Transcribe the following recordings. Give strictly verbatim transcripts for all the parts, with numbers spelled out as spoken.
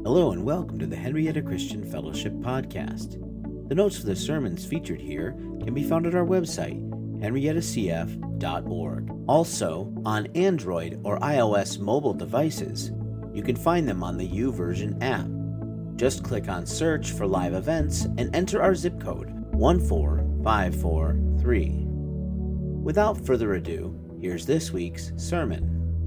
Hello and welcome to the Henrietta Christian Fellowship Podcast. The notes for the sermons featured here can be found at our website, henrietta c f dot org. Also, on Android or iOS mobile devices, you can find them on the YouVersion app. Just click on Search for Live Events and enter our zip code one four five four three. Without further ado, here's this week's sermon.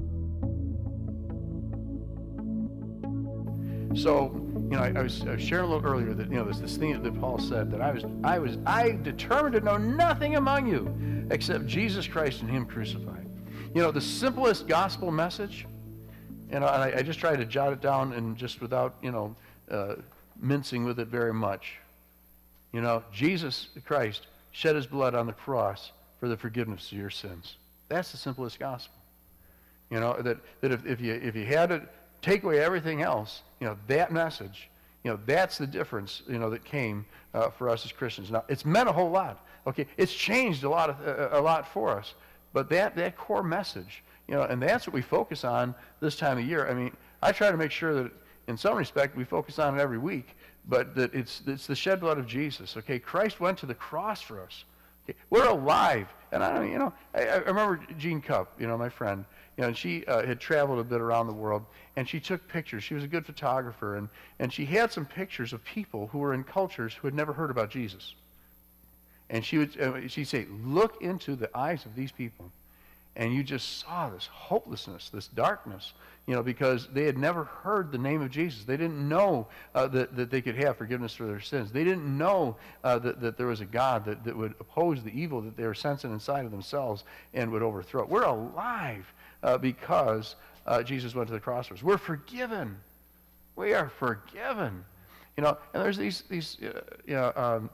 So, you know, I, I, was, I was sharing a little earlier that, you know, there's this thing that Paul said that I was, I was, I determined to know nothing among you except Jesus Christ and Him crucified. You know, the simplest gospel message, you know, and I, I just tried to jot it down and just without, you know, uh, mincing with it very much. You know, Jesus Christ shed His blood on the cross for the forgiveness of your sins. That's the simplest gospel. You know, that, that if, if you if you had to take away everything else, you know, that message, you know, that's the difference, you know, that came uh, for us as Christians. Now, it's meant a whole lot. Okay, it's changed a lot of, uh, a lot for us, but that that core message, you know, and that's what we focus on this time of year. I mean, I try to make sure that, in some respect, we focus on it every week, but that it's it's the shed blood of Jesus. Okay, Christ went to the cross for us. Okay, we're alive, and I don't, you know, I, I remember Jean Cupp, you know, my friend. You know, and she uh, had traveled a bit around the world, and she took pictures. She was a good photographer, and, and she had some pictures of people who were in cultures who had never heard about Jesus. And she would uh, she'd say, look into the eyes of these people, and you just saw this hopelessness, this darkness, you know, because they had never heard the name of Jesus. They didn't know uh, that, that they could have forgiveness for their sins. They didn't know uh, that, that there was a God that, that would oppose the evil that they were sensing inside of themselves and would overthrow it. We're alive. Uh, because uh, Jesus went to the cross for us. We're forgiven. We are forgiven. You know, and there's these, these uh, you know, um,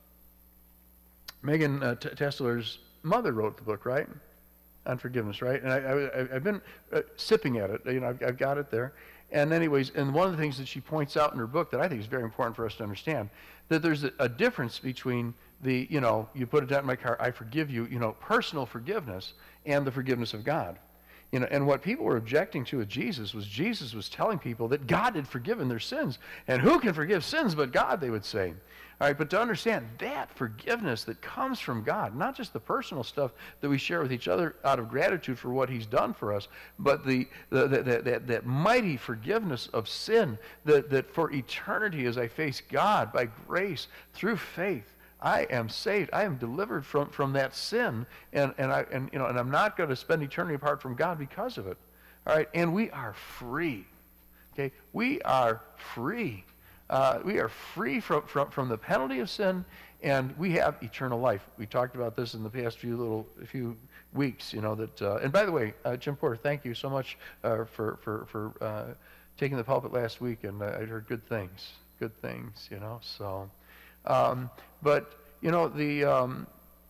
Megan uh, T- Tessler's mother wrote the book, right? On forgiveness, right? And I, I, I've been uh, sipping at it. You know, I've, I've got it there. And anyways, and one of the things that she points out in her book that I think is very important for us to understand, that there's a, a difference between the, you know, you put a dent in my car, I forgive you, you know, personal forgiveness and the forgiveness of God. You know, and what people were objecting to with Jesus was Jesus was telling people that God had forgiven their sins. And who can forgive sins but God, they would say. All right, but to understand that forgiveness that comes from God, not just the personal stuff that we share with each other out of gratitude for what He's done for us, but the, the, the, the that, that mighty forgiveness of sin that, that for eternity as I face God by grace through faith, I am saved. I am delivered from, from that sin, and, and I and you know and I'm not going to spend eternity apart from God because of it. All right, and we are free. Okay, we are free. Uh, we are free from, from from the penalty of sin, and we have eternal life. We talked about this in the past few little few weeks. You know that. Uh, and by the way, uh, Jim Porter, thank you so much uh, for for for uh, taking the pulpit last week, and I heard good things. Good things. You know so. Um, but, you know, the um,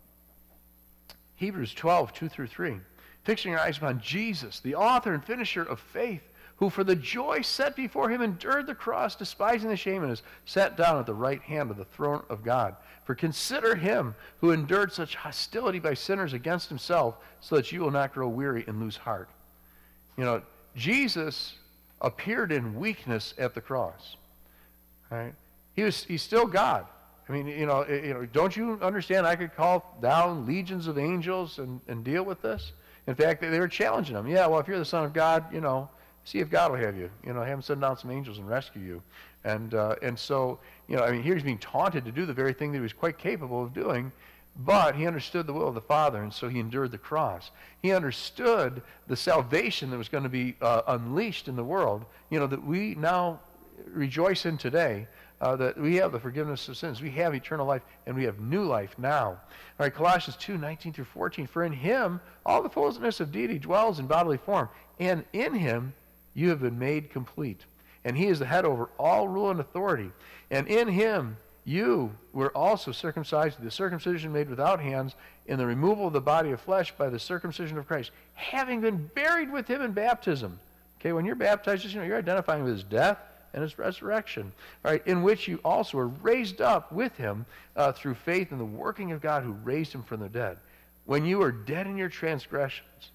Hebrews twelve, two through three, fixing your eyes upon Jesus, the author and finisher of faith, who for the joy set before Him endured the cross, despising the shame, and is sat down at the right hand of the throne of God. For consider Him who endured such hostility by sinners against Himself, so that you will not grow weary and lose heart. You know, Jesus appeared in weakness at the cross. Right? He was, he's still God. I mean, you know, you know, don't you understand I could call down legions of angels and, and deal with this? In fact, they were challenging Him. Yeah, well, if you're the Son of God, you know, see if God will have you. You know, have Him send down some angels and rescue you. And uh, and so, you know, I mean, here He's being taunted to do the very thing that He was quite capable of doing, but He understood the will of the Father, and so He endured the cross. He understood the salvation that was going to be uh, unleashed in the world, you know, that we now rejoice in today. Uh, that we have the forgiveness of sins. We have eternal life, and we have new life now. All right, Colossians two, nineteen through fourteen. For in Him all the fullness of deity dwells in bodily form, and in Him you have been made complete. And He is the head over all rule and authority. And in Him you were also circumcised with the circumcision made without hands, in the removal of the body of flesh by the circumcision of Christ, having been buried with Him in baptism. Okay, when you're baptized, you know, you're identifying with His death and His resurrection, all right, in which you also were raised up with Him uh, through faith in the working of God who raised Him from the dead. When you were dead in your transgressions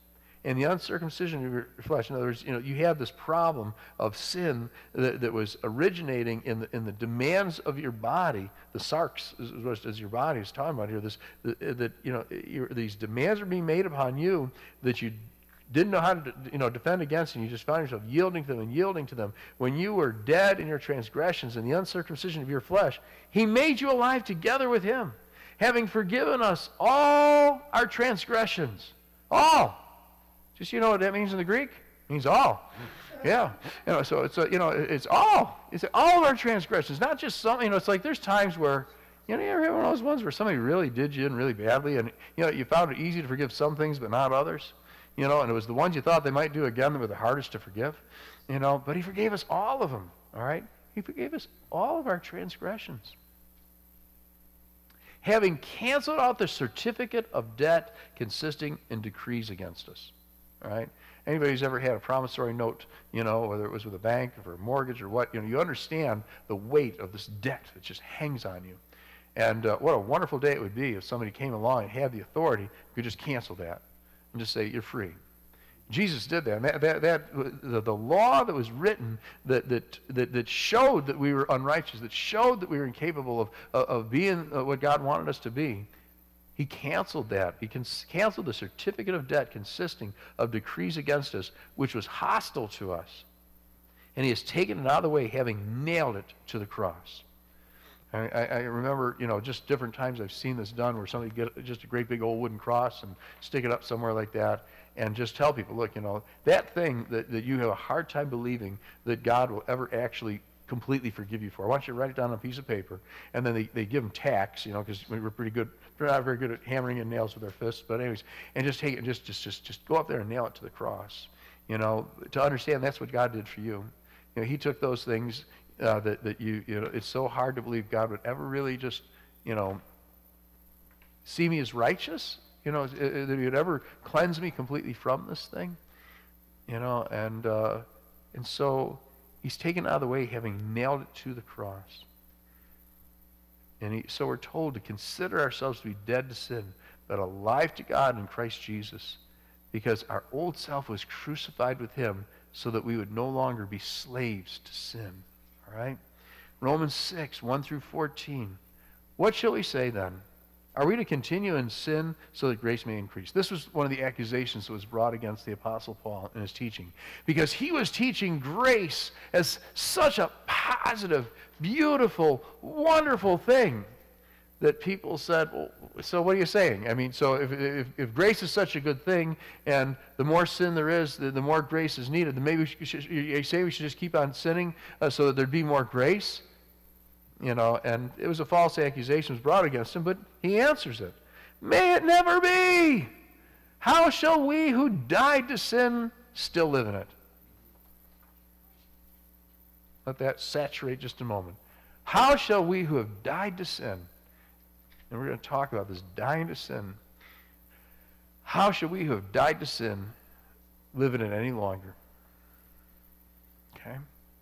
and the uncircumcision of your flesh. In other words, you know, you have this problem of sin that, that was originating in the, in the demands of your body. The sarx, as, as your body is talking about here, this that, that you know, your, these demands are being made upon you that you didn't know how to, you know, defend against, and you just found yourself yielding to them and yielding to them. When you were dead in your transgressions and the uncircumcision of your flesh, he made you alive together with him, having forgiven us all our transgressions. All. Just, you know what that means in the Greek? It means all. Yeah. You know, so it's, a, you know, it's all. It's all of our transgressions, not just some. You know, it's like there's times where, you know, you ever have one of those ones where somebody really did you in really badly, and, you know, you found it easy to forgive some things but not others? You know, and it was the ones you thought they might do again that were the hardest to forgive. You know, but he forgave us all of them, all right? He forgave us all of our transgressions. Having canceled out the certificate of debt consisting in decrees against us. All right? Anybody who's ever had a promissory note, you know, whether it was with a bank or for a mortgage or what, you know, you understand the weight of this debt that just hangs on you. And uh, what a wonderful day it would be if somebody came along and had the authority, could just cancel that and just say, you're free. Jesus did that. And that, that, that the, the law that was written that, that, that, that showed that we were unrighteous, that showed that we were incapable of, of, of being what God wanted us to be, he canceled that. He canceled the certificate of debt consisting of decrees against us, which was hostile to us. And he has taken it out of the way, having nailed it to the cross. I, I, I remember, you know, just different times I've seen this done where somebody get just a great big old wooden cross and stick it up somewhere like that and just tell people, look, you know, that thing that, that you have a hard time believing that God will ever actually completely forgive you for. I want you to write it down on a piece of paper, and then they, they give them tacks, you know, because we're pretty good, we're not very good at hammering in nails with our fists, but anyways, and just take it and just, just, just, just go up there and nail it to the cross, you know, to understand that's what God did for you. You know, he took those things uh, that, that you, you know, it's so hard to believe God would ever really just, you know, see me as righteous, you know, that he would ever cleanse me completely from this thing, you know, and, uh, and so he's taken it out of the way, having nailed it to the cross. And he, so we're told to consider ourselves to be dead to sin, but alive to God in Christ Jesus, because our old self was crucified with him so that we would no longer be slaves to sin. All right? Romans six, one through fourteen. What shall we say then? Are we to continue in sin so that grace may increase? This was one of the accusations that was brought against the Apostle Paul in his teaching, because he was teaching grace as such a positive, beautiful, wonderful thing that people said, well, so what are you saying? I mean, so if, if, if grace is such a good thing and the more sin there is, the, the more grace is needed, then maybe we should, you say we should just keep on sinning uh, so that there'd be more grace? You know, and it was a false accusation was brought against him, but he answers it. May it never be! How shall we who died to sin still live in it? Let that saturate just a moment. How shall we who have died to sin, and we're going to talk about this dying to sin, how shall we who have died to sin live in it any longer? Okay?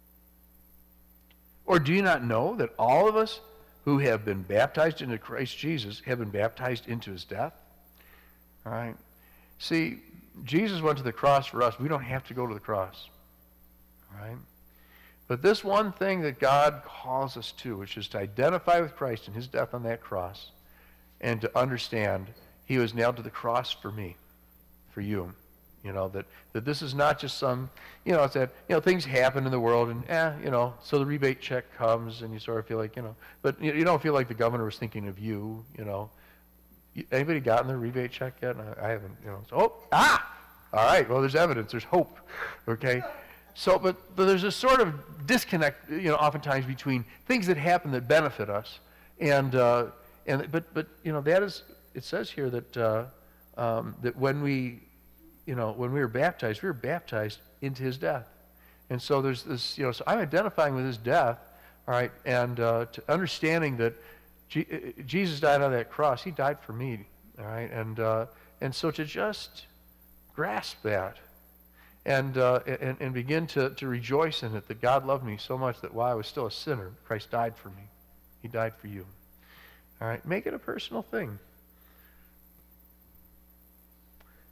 Or do you not know that all of us who have been baptized into Christ Jesus have been baptized into his death? All right? See, Jesus went to the cross for us. We don't have to go to the cross. All right? But this one thing that God calls us to, which is to identify with Christ and his death on that cross, and to understand he was nailed to the cross for me, for you. You know, that, that this is not just some, you know, it's that, you know, things happen in the world and, eh, you know, so the rebate check comes and you sort of feel like, you know, but you, you don't feel like the governor was thinking of you, you know. Anybody gotten their rebate check yet? I, I haven't, you know. So, oh, ah! All right, well, there's evidence. There's hope, okay? So, but, but there's this sort of disconnect, you know, oftentimes between things that happen that benefit us and, uh, and but, but, you know, that is, it says here that, uh, um, that when we, you know, when we were baptized, we were baptized into his death. And so there's this, you know, so I'm identifying with his death, all right, and uh, to understanding that G- Jesus died on that cross. He died for me, all right, and uh, and so to just grasp that and uh, and, and begin to, to rejoice in it, that God loved me so much that while I was still a sinner, Christ died for me. He died for you. All right, make it a personal thing.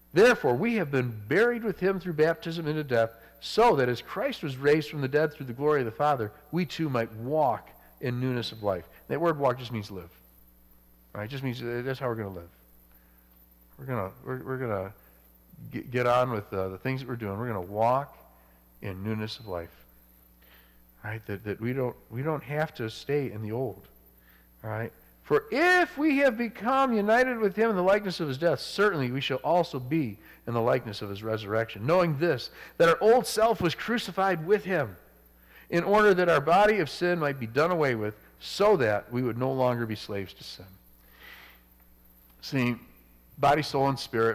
Therefore, we have been buried with him through baptism into death, so that as Christ was raised from the dead through the glory of the Father, we too might walk in newness of life. That word walk just means live. Right? It just means that's how we're going to live. We're going to we're, we're going to get, get on with uh, the things that we're doing. We're going to walk in newness of life. Right? That that we don't we don't have to stay in the old. All right? For if we have become united with him in the likeness of his death, certainly we shall also be in the likeness of his resurrection, knowing this, that our old self was crucified with him, in order that our body of sin might be done away with, so that we would no longer be slaves to sin. See, body, soul, and spirit.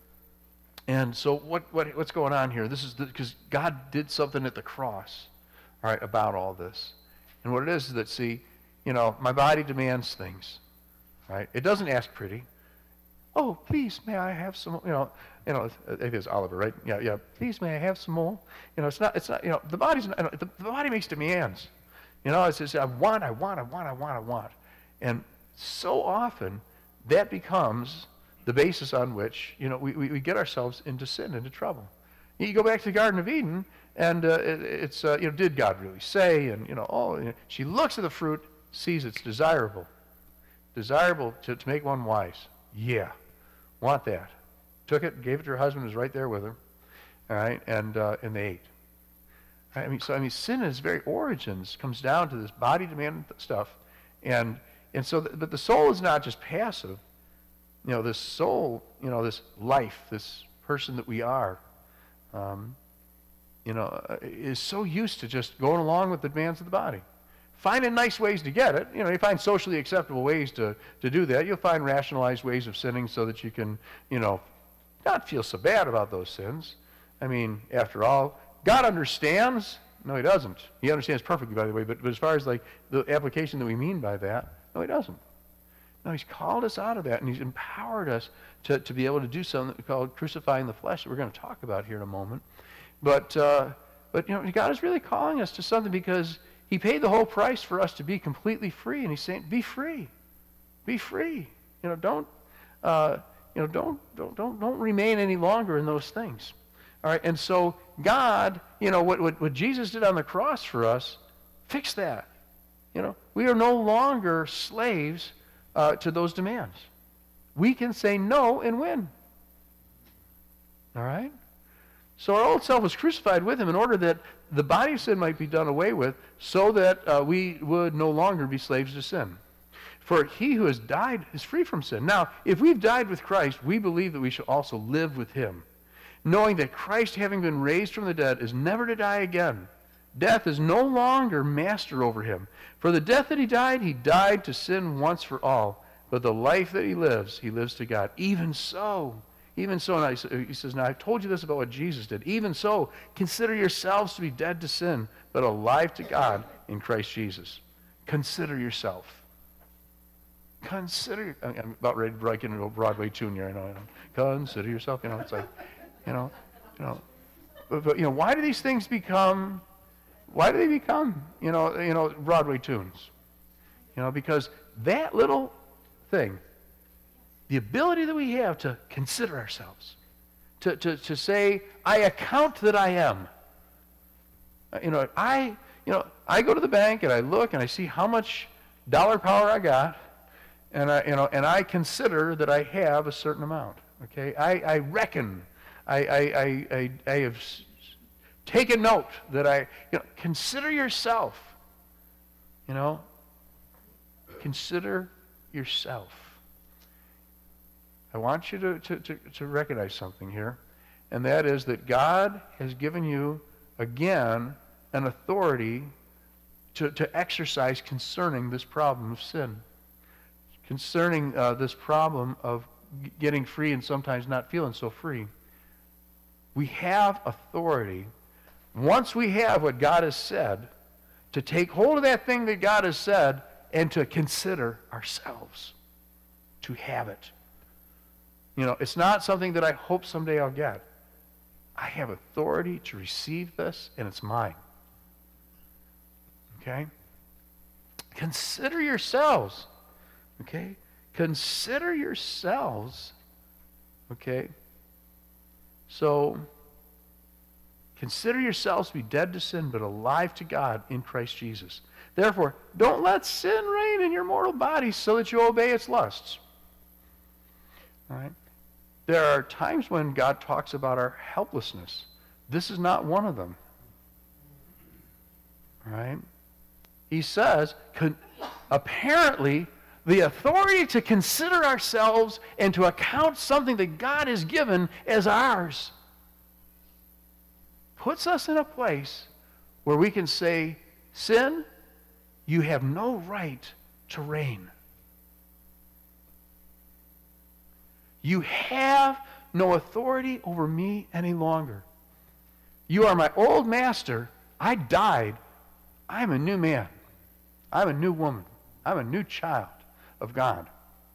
And so what, what what's going on here? This is because God did something at the cross, all right, about all this. And what it is is that, see, you know, my body demands things, right? It doesn't ask pretty. Oh, please, may I have some, you know, you know, I think it's Oliver, right? Yeah, yeah. Please, may I have some more? You know, it's not, it's not, you know, the body's, not, the, the body makes demands. You know, it says, I want, I want, I want, I want, I want. And so often, that becomes the basis on which, you know, we, we, we get ourselves into sin, into trouble. You go back to the Garden of Eden, and uh, it, it's, uh, you know, did God really say? And, you know, oh, you know, she looks at the fruit, sees it's desirable. Desirable to, to make one wise. Yeah, want that. Took it, gave it to her husband, was right there with her. All right, and uh, and they ate. I mean, so I mean, sin in its very origins comes down to this body demand stuff, and and so, the, but the soul is not just passive. You know, this soul, you know, this life, this person that we are, um, you know, is so used to just going along with the demands of the body. Finding nice ways to get it. You know, you find socially acceptable ways to, to do that. You'll find rationalized ways of sinning so that you can, you know, not feel so bad about those sins. I mean, after all, God understands. No, he doesn't. He understands perfectly, by the way, but, but as far as like the application that we mean by that, no, he doesn't. No, he's called us out of that, and he's empowered us to, to be able to do something called crucifying the flesh that we're going to talk about here in a moment. But, uh, but you know, God is really calling us to something because he paid the whole price for us to be completely free, and he's saying, "Be free, be free." You know, don't, uh, you know, don't, don't, don't, don't remain any longer in those things. All right, and so God, you know, what, what, what Jesus did on the cross for us, fixed that. You know, we are no longer slaves uh, to those demands. We can say no and win. All right. So our old self was crucified with him in order that the body of sin might be done away with, so that uh, we would no longer be slaves to sin. For he who has died is free from sin. Now, if we've died with Christ, we believe that we shall also live with him, knowing that Christ, having been raised from the dead, is never to die again. Death is no longer master over him. For the death that he died, he died to sin once for all. But the life that he lives, he lives to God. Even so, Even so, now he says, now I've told you this about what Jesus did. Even so, consider yourselves to be dead to sin, but alive to God in Christ Jesus. Consider yourself. Consider, I'm about ready to break into a Broadway tune here, I know, I know. Consider yourself, you know, it's like, you know, you know, but, but you know, why do these things become, why do they become, you know, you know, Broadway tunes? You know, because that little thing, the ability that we have to consider ourselves, to, to, to say, I account that I am. You know, I, you know, I go to the bank and I look and I see how much dollar power I got, and I, you know, and I consider that I have a certain amount. Okay, I, I reckon, I, I, I, I, I have taken note that I, you know, consider yourself. You know, consider yourself. I want you to, to, to, to recognize something here, and that is that God has given you, again, an authority to, to exercise concerning this problem of sin, concerning uh, this problem of g- getting free and sometimes not feeling so free. We have authority, once we have what God has said, to take hold of that thing that God has said and to consider ourselves, to have it. You know, it's not something that I hope someday I'll get. I have authority to receive this, and it's mine. Okay? Consider yourselves. Okay? Consider yourselves. Okay? So, consider yourselves to be dead to sin, but alive to God in Christ Jesus. Therefore, don't let sin reign in your mortal bodies so that you obey its lusts. All right? There are times when God talks about our helplessness. This is not one of them. All right? He says, con- apparently, the authority to consider ourselves and to account something that God has given as ours puts us in a place where we can say, sin, you have no right to reign. You have no authority over me any longer. You are my old master. I died. I'm a new man. I'm a new woman. I'm a new child of God.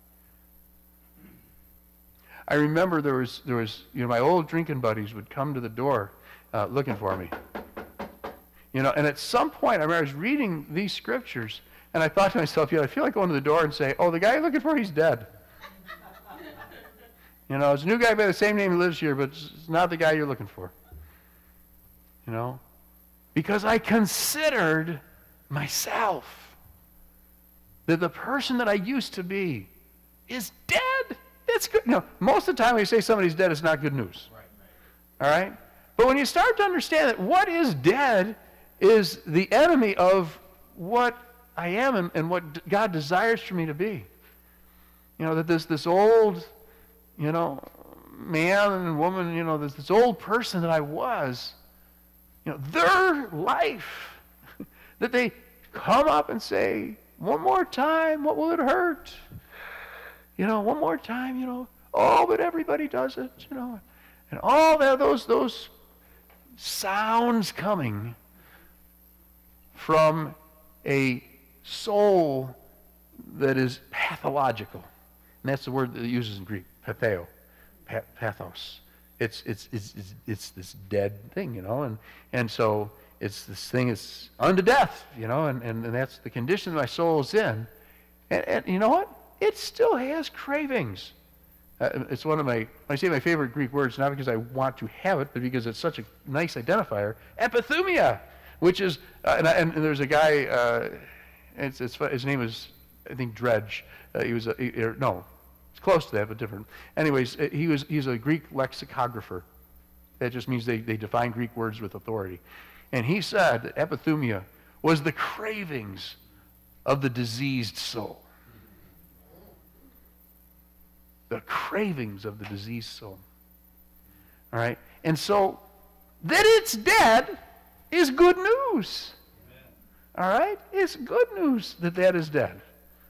I remember there was, there was, you know, my old drinking buddies would come to the door uh, looking for me. You know, and at some point, I remember I was reading these scriptures, and I thought to myself, you know, I feel like going to the door and say, oh, the guy you're looking for, he's dead. You know, it's a new guy by the same name who lives here, but it's not the guy you're looking for. You know? Because I considered myself that the person that I used to be is dead. It's good. You know, most of the time when you say somebody's dead, it's not good news. Right, right. All right? But when you start to understand that what is dead is the enemy of what I am and, and what God desires for me to be. You know, that this, this old, you know, man and woman, you know, this, this old person that I was, you know, their life, that they come up and say, one more time, what will it hurt? You know, one more time, you know, oh, but everybody does it, you know. And all that, those, those sounds coming from a soul that is pathological. And that's the word that it uses in Greek, patheo, pathos. It's, it's, it's, it's, it's this dead thing, you know, and, and so it's this thing is unto death, you know, and, and, and that's the condition my soul is in. And, and you know what? It still has cravings. Uh, it's one of my, when I say my favorite Greek words, not because I want to have it, but because it's such a nice identifier, epithumia, which is, uh, and, I, and there's a guy, uh, it's, it's, his name is, I think, Dredge. Uh, he was, a, he, er, no, it's close to that, but different. Anyways, he was, he's a Greek lexicographer. That just means they, they define Greek words with authority. And he said that epithumia was the cravings of the diseased soul. The cravings of the diseased soul. All right? And so, that it's dead is good news. All right? It's good news that that is dead.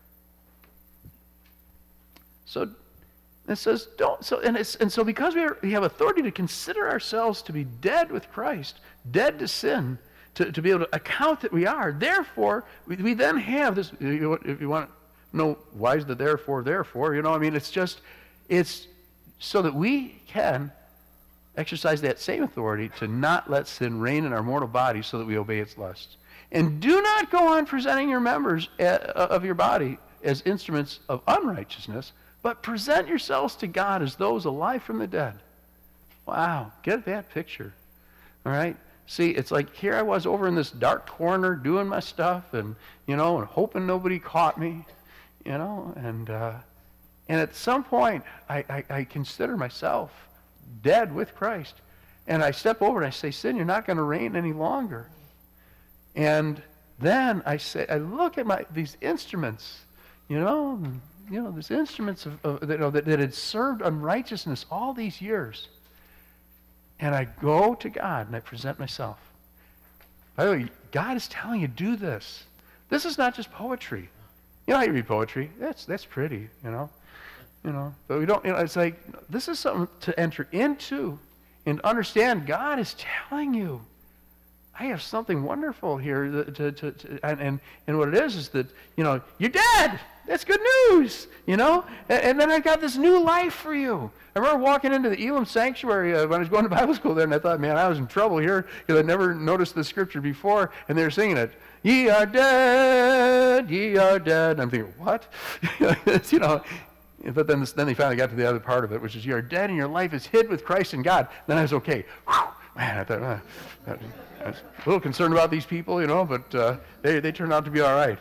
So, it says, don't, so, and, it's, and so because we, are, we have authority to consider ourselves to be dead with Christ, dead to sin, to, to be able to account that we are, therefore, we, we then have this, if you want to know why is the therefore, therefore, you know, I mean, it's just, it's so that we can exercise that same authority to not let sin reign in our mortal body so that we obey its lusts. And do not go on presenting your members of your body as instruments of unrighteousness, but present yourselves to God as those alive from the dead. Wow, get that picture. All right? See, it's like here I was over in this dark corner doing my stuff and, you know, and hoping nobody caught me, you know, and uh, and at some point I, I, I consider myself dead with Christ. And I step over and I say, sin, you're not going to reign any longer. And then I say, I look at my these instruments, you know, you know, these instruments of, of, you know, that, that had served unrighteousness all these years. And I go to God and I present myself. By the way, God is telling you, do this. This is not just poetry. You know how you read poetry? That's that's pretty, you know. You know, but we don't, you know, it's like, this is something to enter into and understand. God is telling you, I have something wonderful here to, to, to, to and, and, and what it is is that, you know, you're dead. That's good news, you know? And, and then I got this new life for you. I remember walking into the Elam Sanctuary uh, when I was going to Bible school there, and I thought, man, I was in trouble here because I'd never noticed the scripture before, and they were singing it. Ye are dead, ye are dead. And I'm thinking, what? You know, But then, this, then they finally got to the other part of it, which is you are dead and your life is hid with Christ in God. Then I was okay. Whew, man, I thought, uh, I was a little concerned about these people, you know, but uh, they, they turned out to be all right.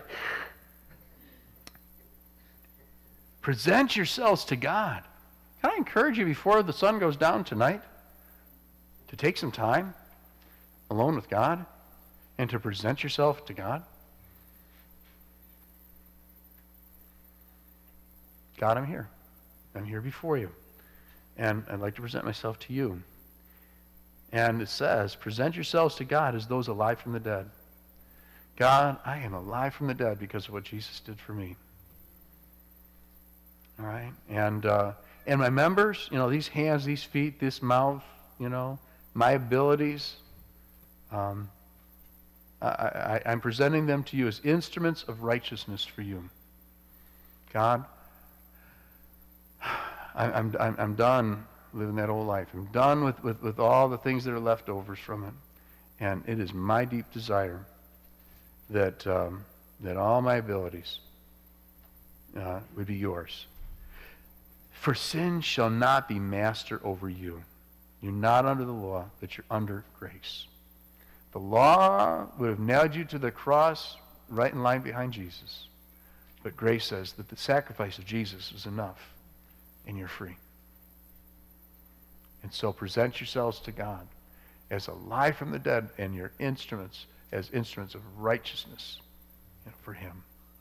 Present yourselves to God. Can I encourage you before the sun goes down tonight to take some time alone with God and to present yourself to God? God, I'm here. I'm here before you. And I'd like to present myself to you. And it says, present yourselves to God as those alive from the dead. God, I am alive from the dead because of what Jesus did for me. All right? And uh, and my members, you know, these hands, these feet, this mouth, you know, my abilities, um, I, I, I'm presenting them to you as instruments of righteousness for you. God, I'm, I'm, I'm done living that old life. I'm done with, with, with all the things that are leftovers from it. And it is my deep desire that, um, that all my abilities uh, would be yours. For sin shall not be master over you. You're not under the law, but you're under grace. The law would have nailed you to the cross right in line behind Jesus. But grace says that the sacrifice of Jesus is enough. And you're free. And so present yourselves to God as alive from the dead and your instruments as instruments of righteousness, you know, for him.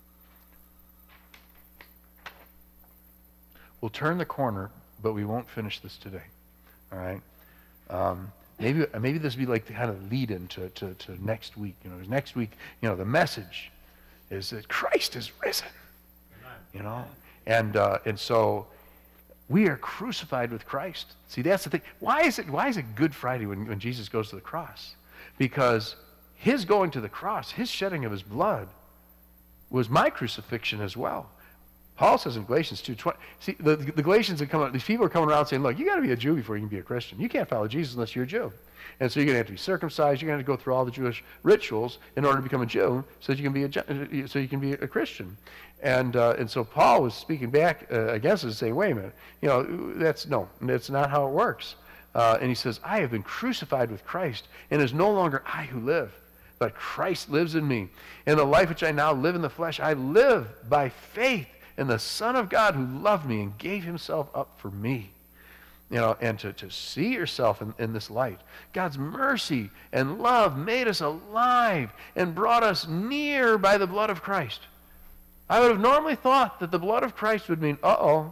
We'll turn the corner, but we won't finish this today. All right? Um, maybe maybe this will be like the kind of lead-in to, to, to next week. You know, next week, you know, the message is that Christ is risen. You know? And uh, and so we are crucified with Christ. See, that's the thing. Why is it, why is it Good Friday when, when Jesus goes to the cross? Because his going to the cross, his shedding of his blood, was my crucifixion as well. Paul says in Galatians two twenty, see, the, the Galatians are coming, these people are coming around saying, look, you got to be a Jew before you can be a Christian. You can't follow Jesus unless you're a Jew. And so you're going to have to be circumcised. You're going to have to go through all the Jewish rituals in order to become a Jew so that you can be a, so you can be a Christian. And uh, and so Paul was speaking back uh, against us and saying, wait a minute, you know, that's, no, that's not how it works. Uh, and he says, I have been crucified with Christ, and it is no longer I who live, but Christ lives in me. And the life which I now live in the flesh, I live by faith in the Son of God who loved me and gave himself up for me. You know, and to, to see yourself in, in this light. God's mercy and love made us alive and brought us near by the blood of Christ. I would have normally thought that the blood of Christ would mean, uh-oh,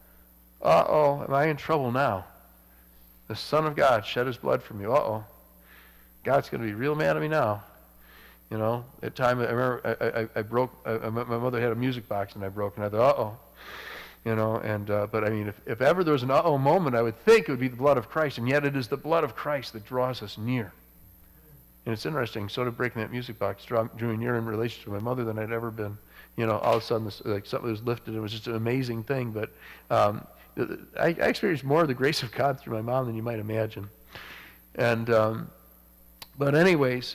uh-oh, am I in trouble now? The Son of God shed his blood for me. Uh-oh, God's going to be real mad at me now. You know, at time I remember I, I, I broke, I, my mother had a music box and I broke, and I thought, uh-oh. You know, and uh, but I mean, if, if ever there was an uh-oh moment, I would think it would be the blood of Christ, and yet it is the blood of Christ that draws us near. And it's interesting, sort of breaking that music box drew, drew me nearer in relation to my mother than I'd ever been. You know, all of a sudden, this, like something was lifted. It was just an amazing thing. But um, I, I experienced more of the grace of God through my mom than you might imagine. And um, but anyways,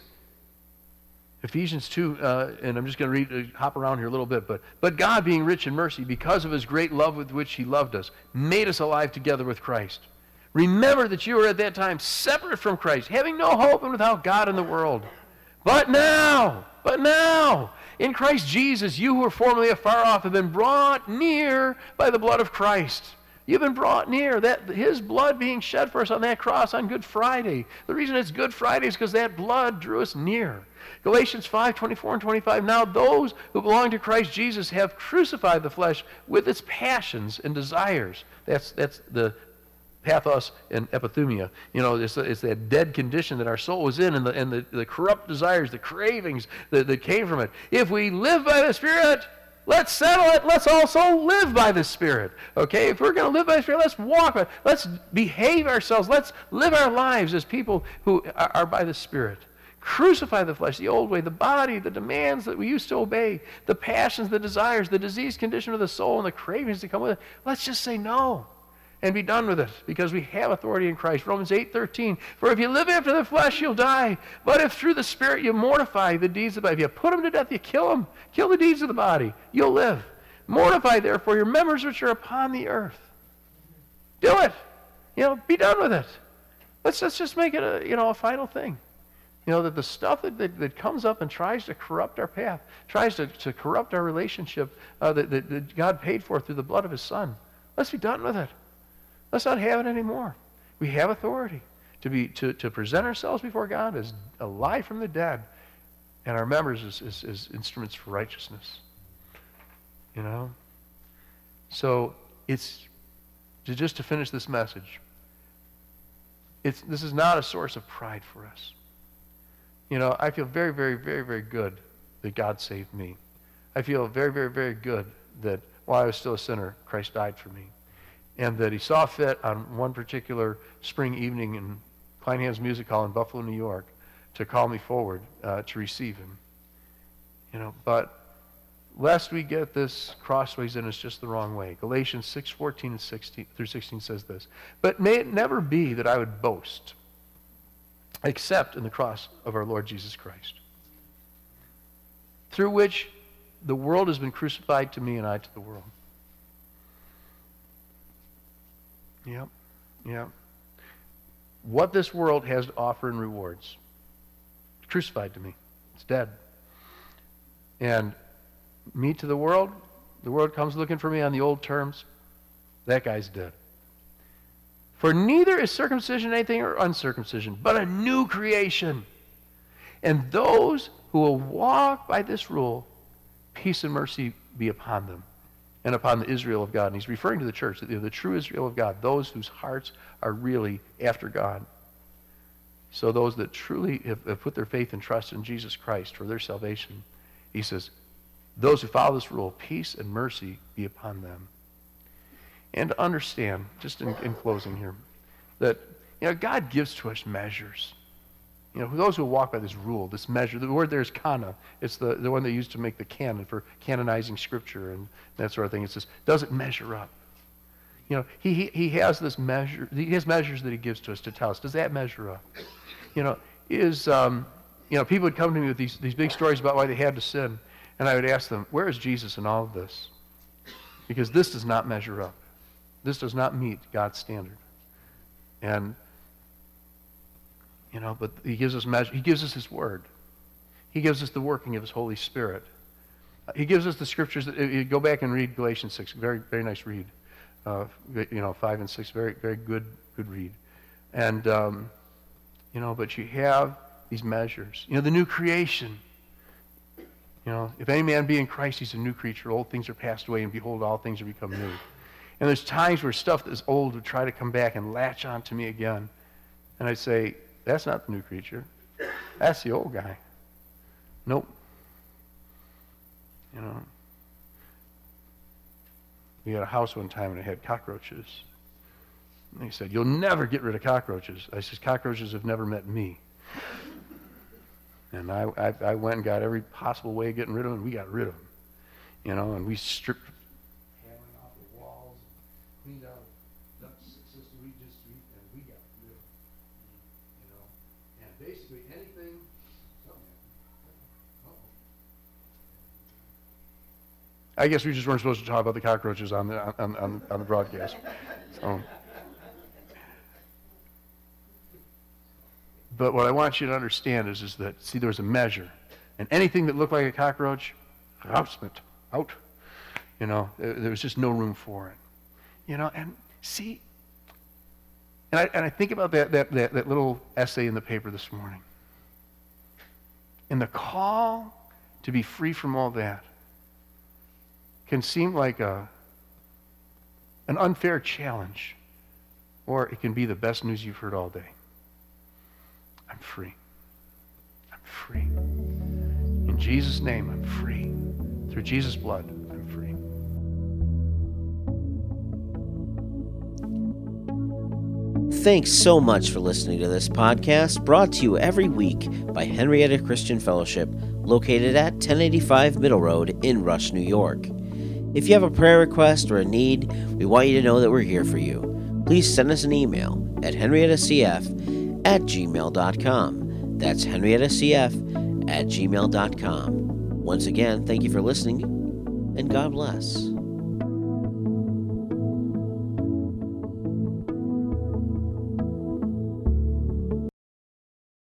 Ephesians two, uh, and I'm just going to read, uh, hop around here a little bit, but but God, being rich in mercy, because of his great love with which he loved us, made us alive together with Christ. Remember that you were at that time separate from Christ, having no hope and without God in the world. But now, but now, in Christ Jesus, you who were formerly afar off have been brought near by the blood of Christ. You've been brought near. That his blood being shed for us on that cross on Good Friday. The reason it's Good Friday is because that blood drew us near. Galatians five, twenty-four and twenty-five, now those who belong to Christ Jesus have crucified the flesh with its passions and desires. That's that's the pathos and epithumia. You know, it's, it's that dead condition that our soul was in, and the, and the, the corrupt desires, the cravings that, that came from it. If we live by the Spirit, let's settle it. Let's also live by the Spirit. Okay? If we're going to live by the Spirit, let's walk by it. Let's behave ourselves. Let's live our lives as people who are, are by the Spirit. Crucify the flesh, the old way, the body, the demands that we used to obey, the passions, the desires, the diseased condition of the soul, and the cravings that come with it. Let's just say no and be done with it, because we have authority in Christ. Romans eight thirteen, for if you live after the flesh, you'll die. But if through the Spirit you mortify the deeds of the body, if you put them to death, you kill them, kill the deeds of the body, you'll live. Mortify, therefore, your members which are upon the earth. Do it. You know, be done with it. Let's, let's just make it a, you know, a final thing. You know, that the stuff that, that, that comes up and tries to corrupt our path, tries to, to corrupt our relationship uh, that, that, that God paid for through the blood of his Son, let's be done with it. Let's not have it anymore. We have authority to be to, to present ourselves before God as alive from the dead, and our members as, as, as instruments for righteousness. You know? So it's, to, just to finish this message, it's this is not a source of pride for us. You know, I feel very, very, very, very good that God saved me. I feel very, very, very good that while I was still a sinner, Christ died for me. And that he saw fit on one particular spring evening in Kleinham's Music Hall in Buffalo, New York, to call me forward uh, to receive him. You know, but lest we get this crossways in us just the wrong way. Galatians six fourteen and sixteen through sixteen says this. But may it never be that I would boast, except in the cross of our Lord Jesus Christ, through which the world has been crucified to me and I to the world. Yep, yep. What this world has to offer in rewards, it's crucified to me. It's dead. And me to the world, the world comes looking for me on the old terms, that guy's dead. For neither is circumcision anything or uncircumcision, but a new creation. And those who will walk by this rule, peace and mercy be upon them and upon the Israel of God. And he's referring to the church, the, the true Israel of God, those whose hearts are really after God. So those that truly have, have put their faith and trust in Jesus Christ for their salvation, he says, those who follow this rule, peace and mercy be upon them. And to understand, just in, in closing here, that you know God gives to us measures. You know, those who walk by this rule, this measure, the word there is kana. It's the, the one they used to make the canon for canonizing Scripture and that sort of thing. It says, does it measure up? You know, he, he, he has this measure, he has measures that he gives to us to tell us. Does that measure up? You know, is, um, you know, people would come to me with these, these big stories about why they had to sin. And I would ask them, where is Jesus in all of this? Because this does not measure up. This does not meet God's standard. And, you know, but he gives us measure, he gives us his word. He gives us the working of his Holy Spirit. He gives us the scriptures that, you go back and read Galatians six, very, very nice read. Uh, you know, five and six, very, very good, good read. And, um, you know, but you have these measures. You know, the new creation. You know, if any man be in Christ, he's a new creature. Old things are passed away, and behold, all things are become new. And there's times where stuff that is old would try to come back and latch on to me again. And I'd say, that's not the new creature. That's the old guy. Nope. You know, we had a house one time and it had cockroaches. And they said, you'll never get rid of cockroaches. I said, cockroaches have never met me. And I, I, I went and got every possible way of getting rid of them, and we got rid of them. You know, and we stripped hammering off the walls, cleaned out the duct system, we just, we, and we got rid of them. You know, and basically anything, uh-oh. I guess we just weren't supposed to talk about the cockroaches on the, on, on, on the broadcast. So. But what I want you to understand is, is that, see, there was a measure. And anything that looked like a cockroach, out. out. You know, there was just no room for it. You know, and see, and I, and I think about that, that, that, that little essay in the paper this morning. And the call to be free from all that can seem like a an unfair challenge, or it can be the best news you've heard all day. I'm free. I'm free. In Jesus' name, I'm free. Through Jesus' blood, I'm free. Thanks so much for listening to this podcast, brought to you every week by Henrietta Christian Fellowship, located at ten eighty-five Middle Road in Rush, New York. If you have a prayer request or a need, we want you to know that we're here for you. Please send us an email at henriettacf at gmail dot com. That's henriettacf at gmail dot com. Once again, thank you for listening, and God bless.